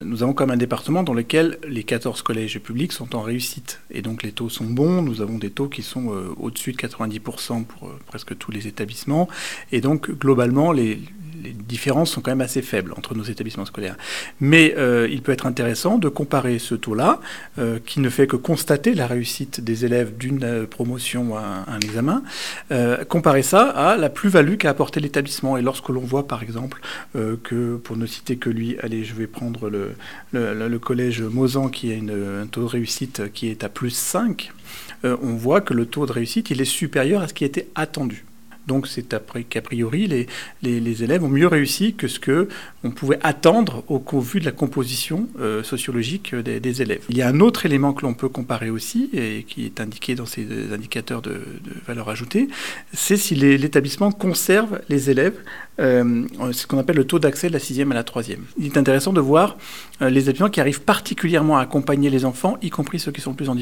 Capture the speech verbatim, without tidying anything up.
Nous avons quand même un département dans lequel les quatorze collèges publics sont en réussite. Et donc les taux sont bons, nous avons des taux qui sont euh, au-dessus de quatre-vingt-dix pour cent pour euh, presque tous les établissements. Et donc globalement, les, les différences sont quand même assez faibles entre nos établissements scolaires. Mais euh, il peut être intéressant de comparer ce taux-là, euh, qui ne fait que constater la réussite des élèves d'une euh, promotion à un, un examen, euh, comparer ça à la plus-value qu'a apporté l'établissement. Et lorsque l'on voit par exemple euh, que, pour ne citer que lui, allez, je vais prendre le, le, le collège Mozan qui a une, un taux de réussite qui est à plus cinq, euh, on voit que le taux de réussite il est supérieur à ce qui était attendu. Donc c'est après qu'a priori les, les, les élèves ont mieux réussi que ce qu'on pouvait attendre au, au vu de la composition euh, sociologique des, des élèves. Il y a un autre élément que l'on peut comparer aussi et qui est indiqué dans ces indicateurs de, de valeur ajoutée, c'est si les, l'établissement conserve les élèves, euh, ce qu'on appelle le taux d'accès de la sixième à la troisième. Il est intéressant de voir euh, les établissements qui arrivent particulièrement à accompagner les enfants, y compris ceux qui sont plus en difficulté.